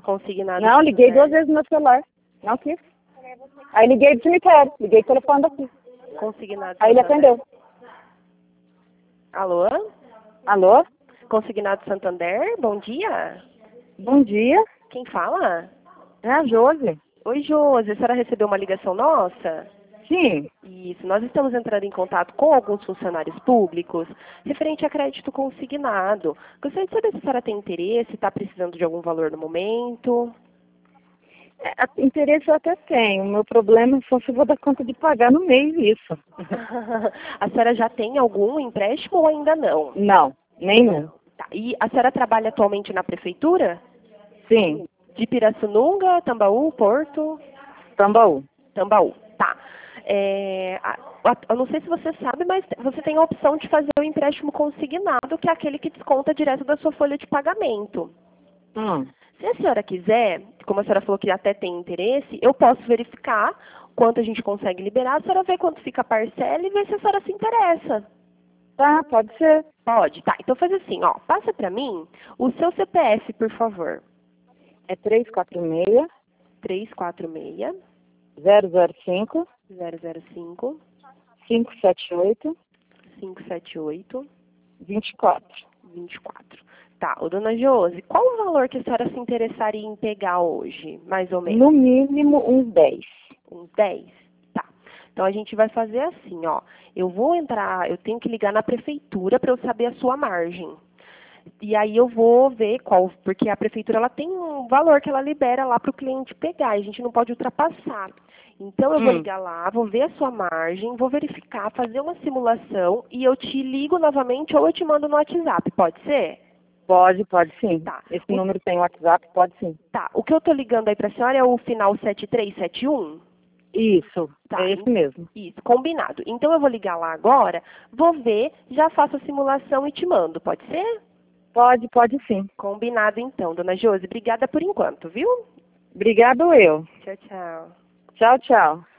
Consignado. Não, liguei 2 vezes no meu celular. Não quis. Aí liguei do cemitério, liguei o telefone daqui. Consignado. Aí ele Santander. atendeu. Alô? Alô? Consignado Santander, bom dia. Bom dia. Quem fala? É a Josi. Oi, Josi, a senhora recebeu uma ligação nossa? Sim. Isso, nós estamos entrando em contato com alguns funcionários públicos referente a crédito consignado. Gostaria de saber se a senhora tem interesse, está precisando de algum valor no momento. Interesse eu até tenho. O meu problema é só se eu vou dar conta de pagar no mês isso. A senhora já tem algum empréstimo ou ainda não? Não, nenhum. Tá. E a senhora trabalha atualmente na prefeitura? Sim, De Pirassununga, Tambaú, Porto? Tambaú. Tambaú, tá. Eu não sei se você sabe, mas você tem a opção de fazer o empréstimo consignado, que é aquele que desconta direto da sua folha de pagamento. Se a senhora quiser, como a senhora falou que até tem interesse, eu posso verificar quanto a gente consegue liberar, a senhora vê quanto fica a parcela e vê se a senhora se interessa. Tá, pode ser. Pode, tá. Então faz assim, ó, passa pra mim o seu CPF, por favor. É 346 346 005 005 578 578 24. 24. Tá, ô dona Josi, qual o valor que a senhora se interessaria em pegar hoje, mais ou menos? No mínimo uns 10. Uns 10? Tá. Então a gente vai fazer assim, ó. Eu vou entrar, eu tenho que ligar na prefeitura para eu saber a sua margem. E aí eu vou ver qual, porque a prefeitura ela tem um valor que ela libera lá para o cliente pegar, e a gente não pode ultrapassar. Então eu vou ligar lá, vou ver a sua margem, vou verificar, fazer uma simulação e eu te ligo novamente ou eu te mando no WhatsApp, pode ser? Pode sim. Tá. Esse número tem WhatsApp, pode sim. Tá. O que eu tô ligando aí pra senhora é o final 7371? Isso, Tá. é esse mesmo. Isso, combinado. Então eu vou ligar lá agora, vou ver, já faço a simulação e te mando, pode ser? Pode sim. Combinado então, dona Josi. Obrigada por enquanto, viu? Obrigado eu. Tchau, tchau. Tchau, tchau.